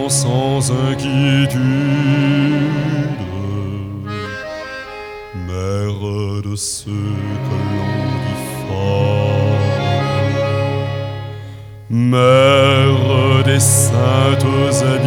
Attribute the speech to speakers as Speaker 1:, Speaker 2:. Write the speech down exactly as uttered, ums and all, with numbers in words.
Speaker 1: vivant sans inquiétude, mère de ceux que l'on dit forts, mère des saintes